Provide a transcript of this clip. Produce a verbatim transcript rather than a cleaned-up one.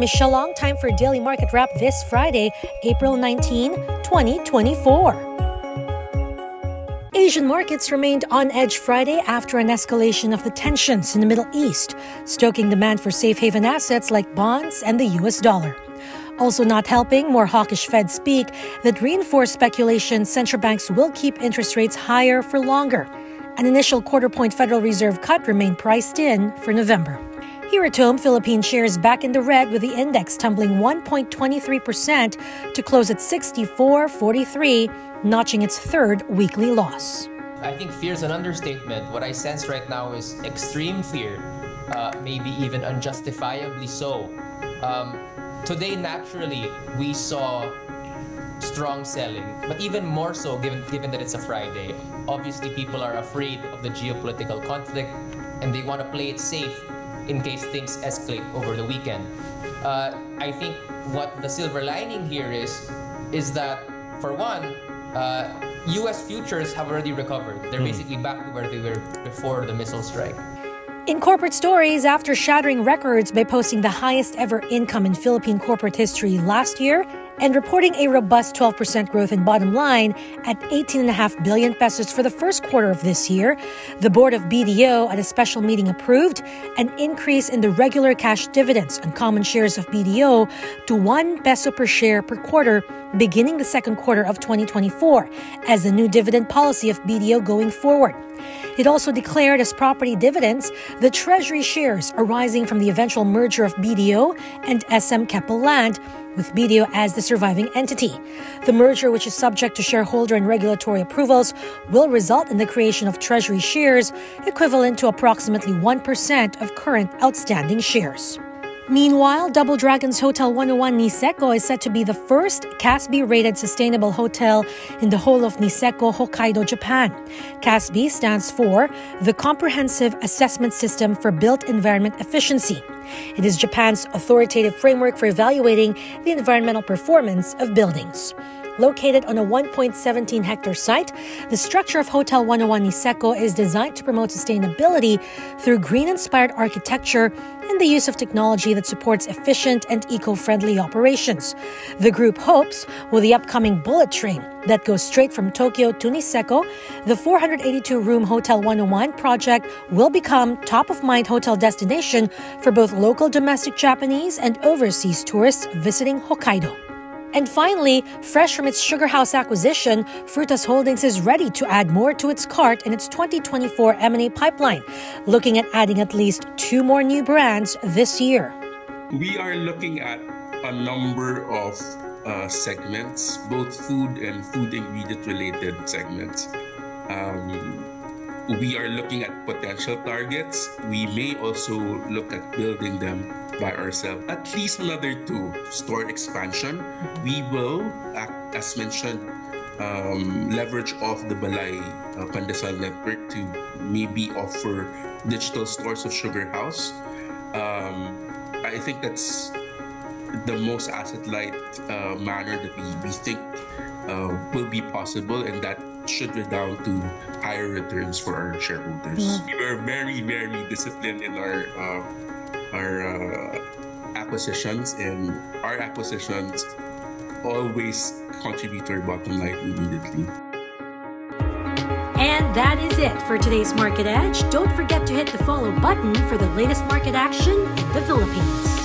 Michelle Long. Time for Daily Market Wrap this Friday, April nineteenth, twenty twenty-four. Asian markets remained on edge Friday after an escalation of the tensions in the Middle East, stoking demand for safe haven assets like bonds and the U S dollar. Also not helping, more hawkish Fed speak that reinforce speculation central banks will keep interest rates higher for longer. An initial quarter-point Federal Reserve cut remained priced in for November. Here at home, Philippine shares back in the red with the index tumbling one point two three percent to close at sixty-four forty-three, notching its third weekly loss. I think fear is an understatement. What I sense right now is extreme fear, uh, maybe even unjustifiably so. Um, today, naturally, we saw strong selling, but even more so given, given that it's a Friday. Obviously, people are afraid of the geopolitical conflict and they want to play it safe in case things escalate over the weekend. Uh, I think what the silver lining here is, is that, for one, uh, U S futures have already recovered. They're mm. basically back to where they were before the missile strike. In corporate stories, after shattering records by posting the highest ever income in Philippine corporate history last year and reporting a robust twelve percent growth in bottom line at eighteen point five billion pesos for the first quarter of this year, the board of B D O at a special meeting approved an increase in the regular cash dividends on common shares of B D O to one peso per share per quarter beginning the second quarter of twenty twenty-four as the new dividend policy of B D O going forward. It also declared as property dividends the treasury shares arising from the eventual merger of B D O and S M Keppel Land, with B D O as the surviving entity. The merger, which is subject to shareholder and regulatory approvals, will result in the creation of treasury shares equivalent to approximately one percent of current outstanding shares. Meanwhile, Double Dragon's Hotel one oh one Niseko is set to be the first C A S B-rated sustainable hotel in the whole of Niseko, Hokkaido, Japan. C A S B stands for the Comprehensive Assessment System for Built Environment Efficiency. It is Japan's authoritative framework for evaluating the environmental performance of buildings. Located on a one point one seven hectare site, the structure of Hotel one oh one Niseko is designed to promote sustainability through green-inspired architecture and the use of technology that supports efficient and eco-friendly operations. The group hopes, with the upcoming bullet train that goes straight from Tokyo to Niseko, the four hundred eighty-two room Hotel one oh one project will become top-of-mind hotel destination for both local domestic Japanese and overseas tourists visiting Hokkaido. And finally, fresh from its Sugar House acquisition, Frutas Holdings is ready to add more to its cart in its twenty twenty-four M and A pipeline, looking at adding at least two more new brands this year. We are looking at a number of uh, segments, both food and food ingredient related segments. Um, we are looking at potential targets. We may also look at building them by ourselves. At least another two. Store expansion. We will, as mentioned, um, leverage off the Balay uh, Pandesal network to maybe offer digital stores of Sugar House. Um, I think that's the most asset-light uh, manner that we, we think uh, will be possible, and that should redound to higher returns for our shareholders. Mm-hmm. We were very, very disciplined in our uh, our uh, acquisitions, and our acquisitions always contribute to our bottom line immediately. And that is it for today's Market Edge. Don't forget to hit the follow button for the latest market action in the Philippines.